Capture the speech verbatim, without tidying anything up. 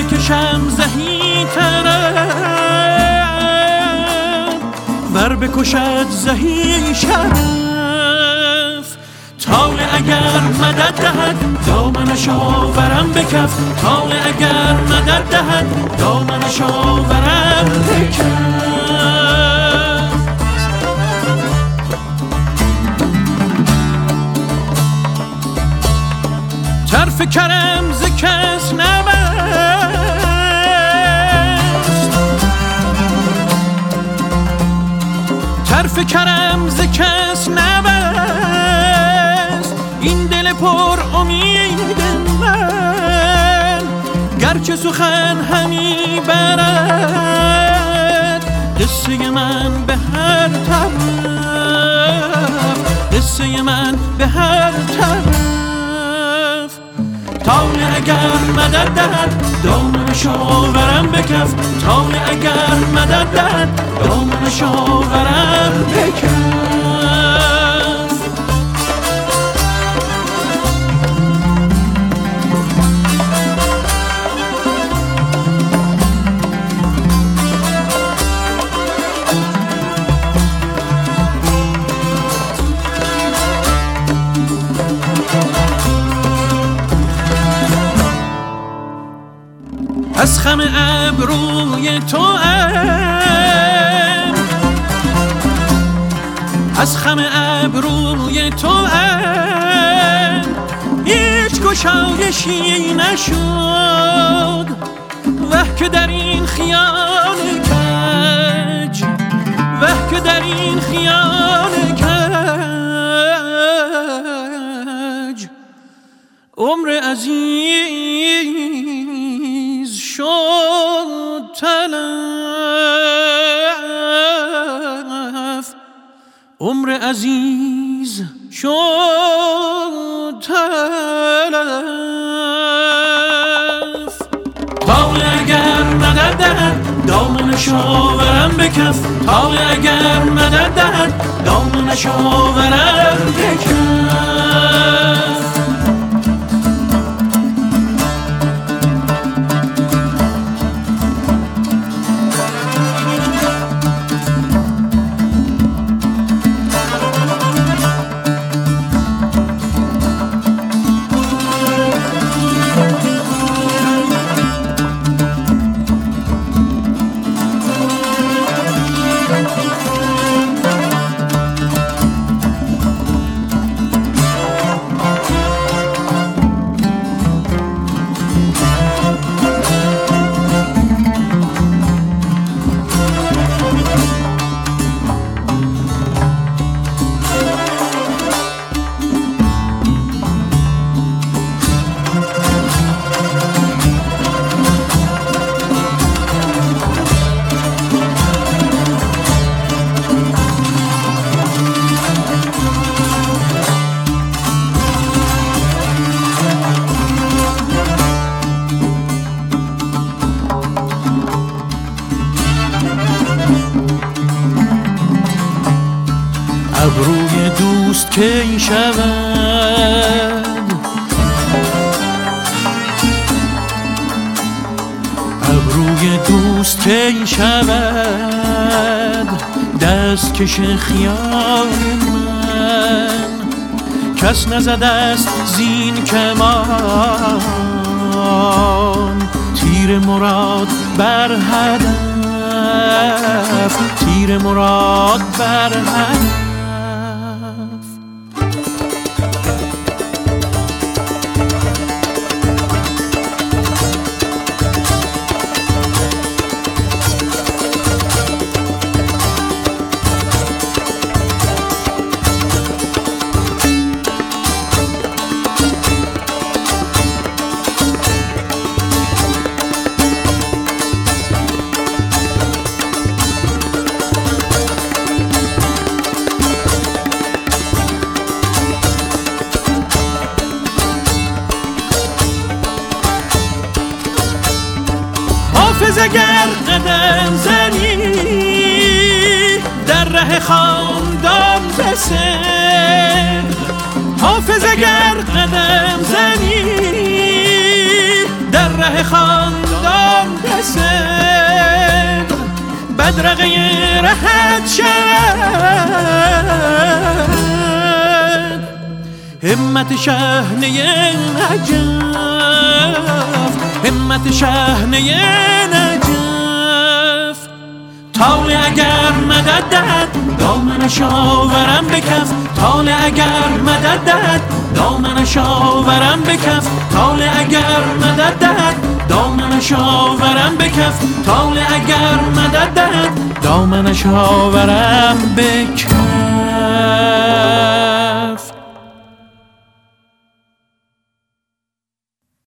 بکشم زهی طرف ور بکشد زهی شرف طالع اگر مدد دهد دامنش آورم به کف طالع اگر مدد دهد دامنش آورم به کف طرف کرم ز کس نبست طرف کرم ز کس نبست این دل پر امید من گرچه سخن همی برد قصه من به هر طرف قصه من به هر طرف طالع اگر مدد دهد دامنش آورم به کف طالع اگر مدد دهد دامنش آورم به کف از خم ابروی تو ام از خم ابروی تو ام هیچ گشایشی نشد وه که در این خیال کج وه که در این خیال کج عمر عزیز شد تلف عمر عزیز شد تلف طالع اگر مدد دهد دامنش آورم به کف طالع اگر مدد دهد دامنش آورم به کف ابروی دوست کی شود ابروی دوست کی شود دست کش خیال من کس نزده است زین کمان تیر مراد بر هدف تیر مراد بر هدف حافظ اگر قدم زنی در ره خاندان بسر حافظ اگر قدم زنی در ره خاندان صدق بدرقه رهت شد همت شهنه نجف همت شهنه نجف طالع اگر مدد دهد دامنش آورم به کف طالع اگر مدد دهد دامنش آورم به کف طالع اگر مدد دهد دامنش آورم به کف طالع اگر مدد دهد دامنش آورم به کف